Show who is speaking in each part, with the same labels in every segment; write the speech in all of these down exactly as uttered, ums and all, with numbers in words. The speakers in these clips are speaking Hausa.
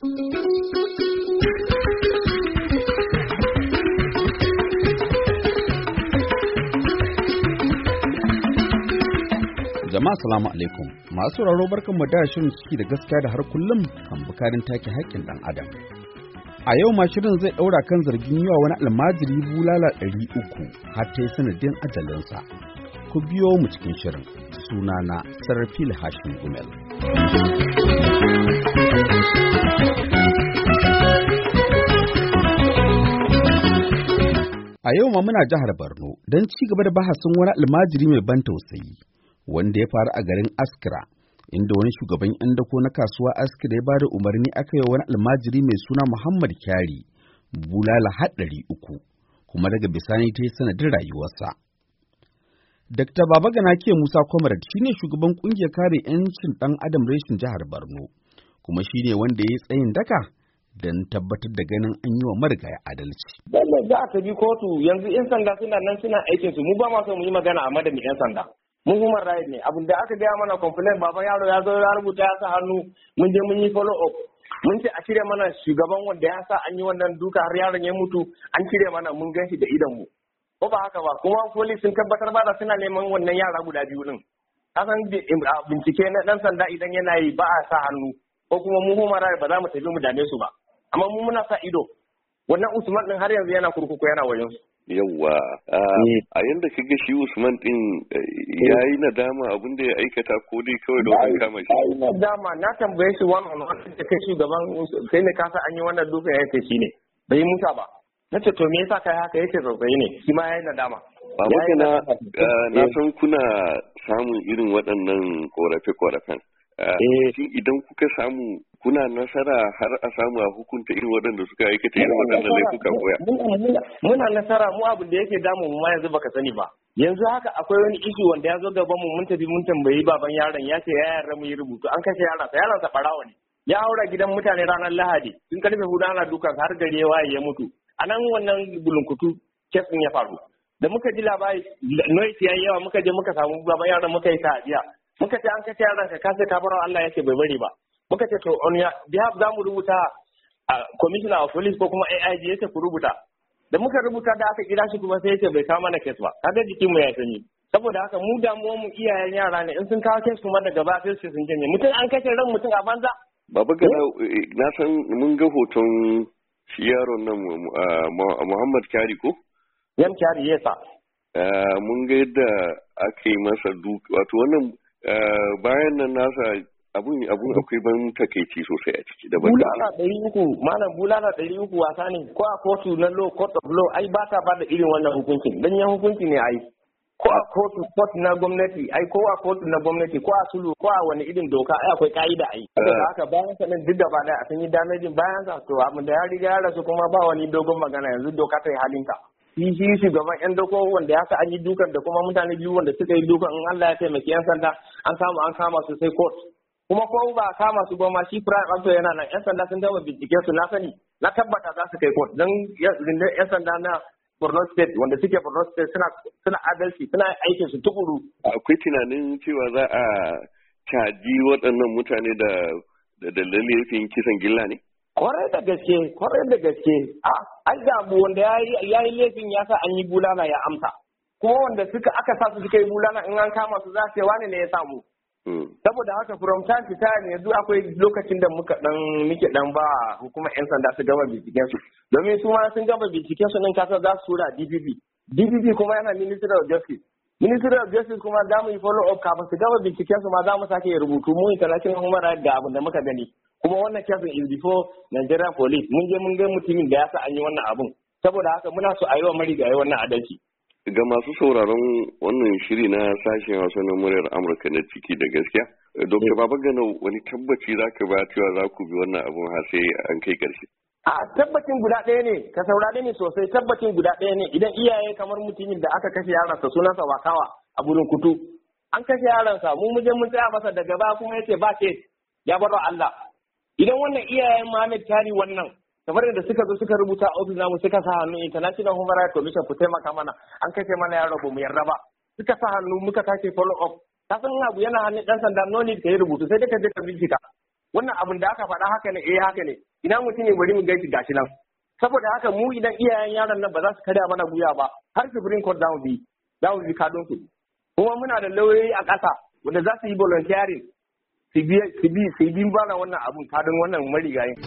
Speaker 1: Jama'a salamu alaikum. Masu sauraro barkanmu da shirin ciki da gaskiya da har kullum kan bukarin take haƙƙin ɗan adam. A yau ma shirin zai ɗaura kan zargin yawa wani almajiri bulala ɗari uku har ta yi sanadin ajalinsa. Ku biyo mu cikin shirin. Sunana Sarfil Hashim Gumel. A yau ma muna jihar Borno don ci gaba da bahasin wani almajiri mai ban tausayi. Wanda ya faru a garin Askira, inda wani shugaban 'yan dako na kasuwa Askira ya ba da umarni aka yi wani almajiri mai suna Muhammad Kyari bulala haɗari uku, kuma daga bisani ta yi sanadin rayuwarsa. Dakta Babagana Ke Musa Comrade shine shugaban ƙungiyar kare 'yancin ɗan adam reshin jihar Borno, kuma shine wanda ya yi tsayin daka don tabbatar da ganin an yi wa marigaya adalci.
Speaker 2: Lallai za a tafi kotu yanzu 'yan sanda suna nan suna aikinsu, mu ba ma so mu yi magana a madadin 'yan sanda. Mun human right ne abin da aka gaya mana complaint baban yaro ya zo ya rubuta ya sa hannu mun je mun yi follow up mun ce a cire mana shugaban wanda ya sa an yi wannan duka har yaron ya mutu an cire mana mun gan shi da idon mu ko ba haka ba kuma police sun tabbatar ba da suna neman wannan yara guda biyu din kasan bincike na dan sanda idan yana yi ba a sa hannu ko kuma mu human right ba za mu tafi mu dame su ba amma mu muna sa ido wannan Usman din har yanzu yana kurkuku yana wajen su.
Speaker 3: Yawwa a yanda ka ga shi Usman din ya yi nadama abin da ya aikata ko dai kawai da wani kama shi. Ya yi
Speaker 2: nadama na tambaye shi one on one da kai shugaban sai ne kasa an yi wannan duka ya ce shi ne bai musa ba. Na ce to me yasa kai haka yake tsautsayi ne shi ma ya yi nadama.
Speaker 3: Babu na na san kuna samun irin waɗannan korafe-korafen. Shin idan kuka samu kuna nasara har a samu a hukunta irin waɗanda suka aikata irin waɗannan laifuka koya?
Speaker 2: Muna nasara mu abin da yake damu mu ma yanzu baka sani ba. Yanzu haka akwai wani ishi wanda ya zo gaban mu mun tafi mun tambayi baban yaron ya ce ya yarda mu yi rubutu an kashe yaron sa yaron sa farawa ne. Ya haura gidan mutane ranar Lahadi tun karfe hudu ana dukan har gari ya waye ya mutu. A nan wannan bulunkutu kes ya faru. Da muka ji labari noise yayi yawa muka je muka samu baban yaron muka yi ta'adiya. Muka ce an kashe yaron ka kasa kafaran Allah yake bai bari ba. Muka ce to on ya behalf za mu rubuta a commissioner of police ko kuma A I G yace ku rubuta. Da muka rubuta da aka kira shi kuma sai yace bai kawo mana case ba. Kaga jikin mu ya sanyi. Saboda haka mu damuwar mu iyayen yara ne in sun kawo case kuma daga ba sai su sun janye. Mutum an kashe ran mutum a banza.
Speaker 3: Baba Gana na san mun ga hoton shi yaron nan Muhammad Kyari ko?
Speaker 2: Yan Kyari yasa.
Speaker 3: Mun ga yadda aka yi masa duk wato wannan bayan nan nasa abun abun akwai ban takeici sosai a ciki da
Speaker 2: bulala ɗari uku malam bulala ɗari uku wasa ne ko a kotu na law court of law ai ba ta ba da irin wannan hukuncin dan yan hukunci ne ai ko a kotu court na gwamnati ai ko a kotu na gwamnati ko a sulu ko a wani irin doka ai akwai ka'ida ai saboda haka bayan sanin duk da ba da sun yi damejin bayan sa to abin da ya riga ya rasu kuma ba wani dogon magana yanzu doka ta yi halinta shi shi shugaban yan doko wanda ya sa an yi dukan da kuma mutane biyu wanda suka yi dukan in Allah ya taimaki yan sanda an samu an kama su sai court kuma ko ba kama su goma shi prime actor yana nan yan sanda sun gama bincike su na sani na tabbata za su kai court dan yan sanda na Borno State wanda suke Borno State suna suna adalci suna aikin su tukuru.
Speaker 3: Akwai tunanin cewa za a caji waɗannan mutane da da dalilin kisan gilla ne?
Speaker 2: Kwarai da gaske, kwarai da gaske. A an damu wanda ya yi laifin ya sa an yi bulala ya amsa. Kuma wanda suka aka sa su suka yi bulala in an kama su za su ce wani ne ya samu. Saboda haka from time to time yanzu akwai lokacin da muka dan muke dan ba hukumar yan sanda su gama binciken su domin su ma sun gama binciken su din kasa za su tura D P P D P P kuma yana Ministry of Justice Ministry of Justice kuma za mu yi follow up kafin su gama binciken su ma za mu sake rubutu mu international human rights da abin da muka gani kuma wannan cases is before Nigerian police mun je mun ga mutumin da ya sa an yi wannan abun saboda haka muna so a yi wa marigayi wannan adalci.
Speaker 3: Ga masu sauraron wannan shiri na sashen Hausa na muryar Amurka na ciki da gaskiya, Dokta Babagana wani tabbaci za ka ba cewa za ku bi wannan abun har sai an kai ƙarshe?
Speaker 2: A tabbacin guda ɗaya ne, ka saurare ni sosai tabbacin guda ɗaya ne idan iyaye kamar mutumin da aka kashe yaransa sunansa Wakawa a burin kutu. An kashe yaransa mu muje mun tsaya masa daga ba kuma yace ba ce ya bar Allah. Idan wannan iyayen Muhammad Kyari wannan kamar da suka zo suka rubuta ofis namu suka sa hannu International Human Rights Commission ku taimaka mana an kashe mana yaro ba mu yarda ba suka sa hannu muka sake follow up ka san abu yana hannun dan sanda no need ka yi rubutu sai dai ka je ka bincika wannan abin da aka faɗa haka ne eh haka ne ina mutum ne bari mu gaishe gashi nan saboda haka mu idan iyayen yaron nan ba za su karya mana guya ba har Supreme Court za mu bi za mu bi kadon su kuma muna da lauyoyi a ƙasa wanda za su yi volunteering su bi su bi su bi bana wannan abun kadon wannan marigayin.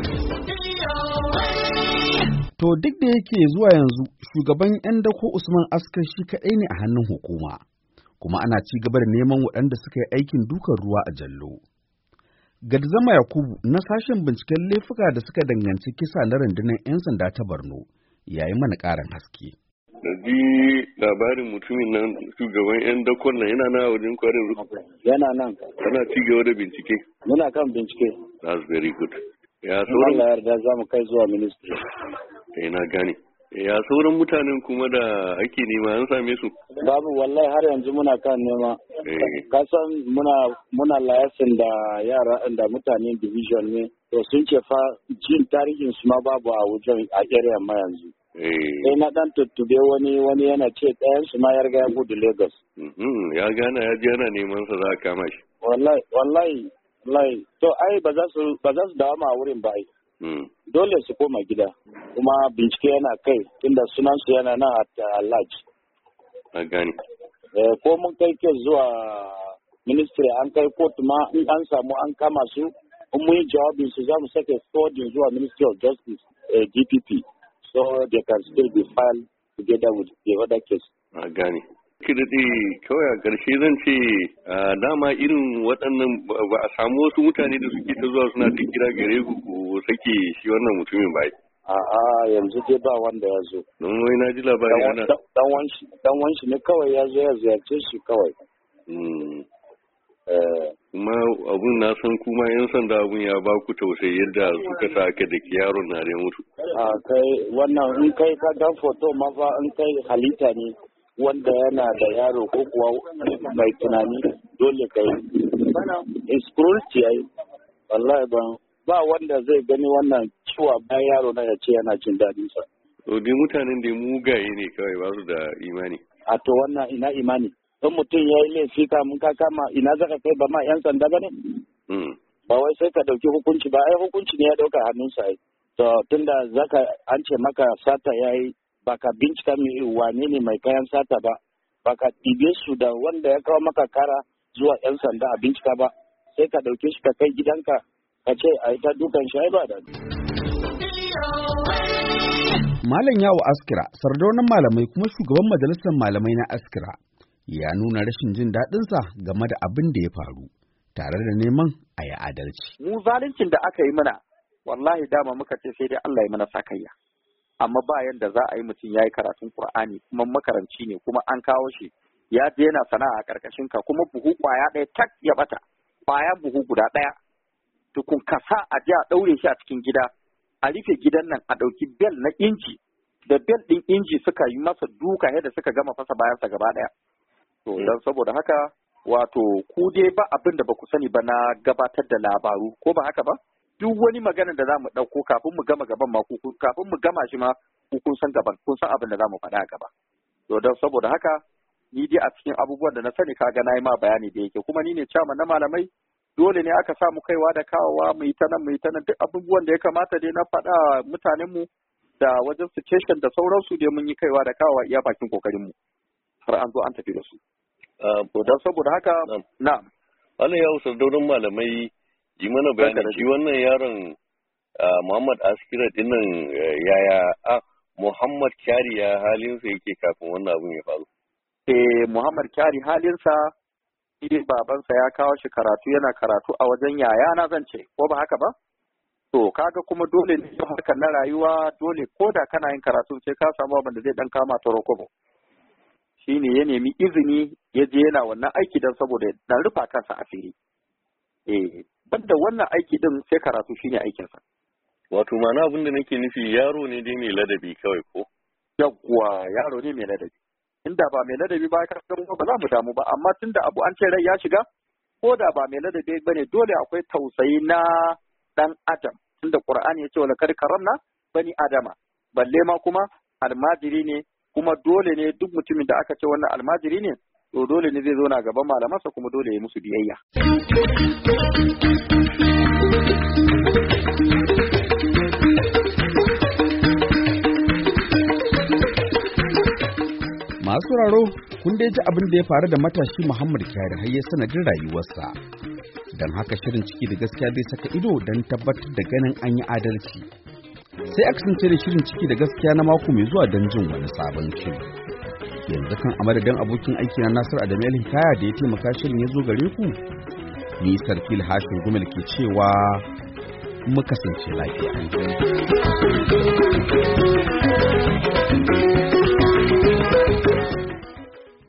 Speaker 1: To duk da yake zuwa yanzu shugaban 'yan dako Usman Askar shi kaɗai ne a hannun hukuma, kuma ana ci gaba da neman waɗanda suka yi aikin dukan ruwa a Jallo. Gadzama Yakubu na sashen binciken laifuka da suka danganci kisa na rundunar 'yan sanda ta Borno ya yi mana ƙarin haske.
Speaker 3: Da ji labarin mutumin nan shugaban 'yan dakon nan yana na wajen kwarin ruwa.
Speaker 4: Yana nan.
Speaker 3: Ana ci gaba da bincike.
Speaker 4: Muna kan bincike.
Speaker 3: That's very good. Ya
Speaker 4: sauran Allah yarda za mu kai zuwa ministry.
Speaker 3: Eh na gane. Ya sauran mutanen kuma da ake nema an same su?
Speaker 4: Babu wallahi har yanzu muna kan nema. Kasan muna muna layasin da yara da mutanen division ne. To sun ce fa jin tarihin su ma babu a wajen a area ma yanzu. Sai na dan tuttube wani wani yana ce ɗayan su ma ya riga ya gudu Lagos.
Speaker 3: Ya gana ya je yana neman sa za a kama shi.
Speaker 4: Wallahi wallahi wallahi to ai ba za su ba za su dawo ma wurin ba ai. Dole su koma gida kuma bincike yana kai tunda sunan su yana nan a lodge.
Speaker 3: A gani.
Speaker 4: Ko mun kai ke zuwa ministry an kai court ma in an samu an kama su in mun yi jawabin su za mu sake forwarding zuwa Ministry of Justice D P P so they can still be filed together with the other case.
Speaker 3: A gani. Kidaɗe kawai a ƙarshe zan ce dama irin waɗannan ba a samu wasu mutane da suke ta zuwa suna ta kira gare ku ko sake shi wannan mutumin ba.
Speaker 4: A'a yanzu dai ba wanda ya zo.
Speaker 3: Don wai na ji labari ana.
Speaker 4: Dan wanshi dan wanshi ne kawai ya zo ya ziyarce shi kawai.
Speaker 3: Kuma abun na san kuma yan sanda abun ya ba ku tausayi yadda suka sa aka da yaron na da mutu.
Speaker 4: A kai wannan in kai ka ga foto ma fa in kai halitta ne. Wanda yana da yaro ko kuwa mai tunani dole ka yi. It's cruelty ai. Wallahi ba ba wanda zai gani wannan ciwa bayan yaro na ya ce yana jin daɗin sa.
Speaker 3: To dai mutanen da mugaye ne kawai ba su da imani.
Speaker 4: A to wannan ina imani. In mutum ya yi laifi kamun ka kama ina zaka kai ba ma yan sanda ba ne? Ba wai sai ka ɗauki hukunci ba ai hukunci ne ya ɗauka hannunsa ai. To tunda zaka an ce maka sata ya yi baka bincika mai wane ne mai kayan sata ba baka ɗibe su da wanda ya kawo maka kara zuwa yan sanda a bincika ba sai ka ɗauke shi ka kai gidanka ka ce a yi ta dukan shi ba da.
Speaker 1: Malam Yawo Askira sardaunan malamai kuma shugaban majalisar malamai na Askira ya nuna rashin jin daɗinsa game da abin da ya faru tare da neman a yi adalci.
Speaker 5: Mu zaluncin da aka yi mana wallahi dama muka ce sai dai Allah ya mana sakayya. Amma ba yanda za a yi mutum ya yi karatun Kur'ani kuma makaranci ne kuma an kawo shi ya je yana sana'a a ƙarƙashin ka kuma buhu ƙwaya ɗaya tak ya bata ƙwaya buhu guda ɗaya tukun kasa a je a ɗaure shi a cikin gida a rufe gidan nan a ɗauki bel na inji da bel ɗin inji suka yi masa duka yadda suka gama fasa bayansa gaba ɗaya. To don saboda haka wato ku dai ba abin da ba ku sani ba na gabatar da labaru ko ba haka ba? Duk wani magana da za mu ɗauko kafin mu gama gaban ma ku kafin mu gama shi ma ku kun san gaban kun san abin da za mu faɗa a gaba. To don saboda haka ni dai a cikin abubuwan da na sani kaga na yi ma bayani da yake kuma ni ne chairman na malamai dole ne aka samu kaiwa da kawowa mu yi ta nan mu yi ta nan duk abubuwan da ya kamata dai na faɗa mutanen mu da wajen station da sauransu dai mun yi kaiwa da kawowa iya bakin kokarin mu har an zo an tafi da su. To don saboda haka na'am.
Speaker 3: Allah ya usar dauran malamai yi mana bayanin shi wannan yaron Muhammad Askira dinnan yaya a Muhammad Kyari ya halinsa yake kafin wannan abin ya faru.
Speaker 5: Eh Muhammad Kyari halinsa shi babansa ya kawo shi karatu yana karatu a wajen yaya na zan ce ko ba haka ba? To kaga kuma dole ne harkar na rayuwa dole ko da kana yin karatu sai ka samu abin da zai dan kama ta rokobo. Shi ne ya nemi izini ya je yana wannan aiki don saboda dan rufa kansa asiri. Eh banda wannan aiki din sai karatu shine aikinsa.
Speaker 3: Wato ma'ana abin da nake nufi yaro ne dai mai ladabi kawai ko?
Speaker 5: Yawwa yaro ne mai ladabi. Inda ba mai ladabi ba ka san ba za mu damu ba amma tunda abu an ce rai ya shiga ko da ba mai ladabi bane dole akwai tausayi na dan adam tunda Qur'ani ya ce wala kar karamna bani adama balle ma kuma almajiri ne kuma dole ne duk mutumin da aka ce wannan almajiri ne to dole ne zai zo na gaban malamansa kuma dole ya musu biyayya.
Speaker 1: Masu sauraro, kun dai ji abin da ya faru da matashi Muhammad Kyari har ya sanadin rayuwarsa. Don haka shirin ciki da gaskiya zai saka ido don tabbatar da ganin an yi adalci. Sai a kasance da shirin ciki da gaskiya na mako mai zuwa don jin wani sabon shiri. Yanzu kan a madadin abokin aiki na Nasir Adamu Hikaya da ya taimaka shirin ya zo gare ku. Ni Sarfil Hashim Gumel ke cewa mu kasance lafiya.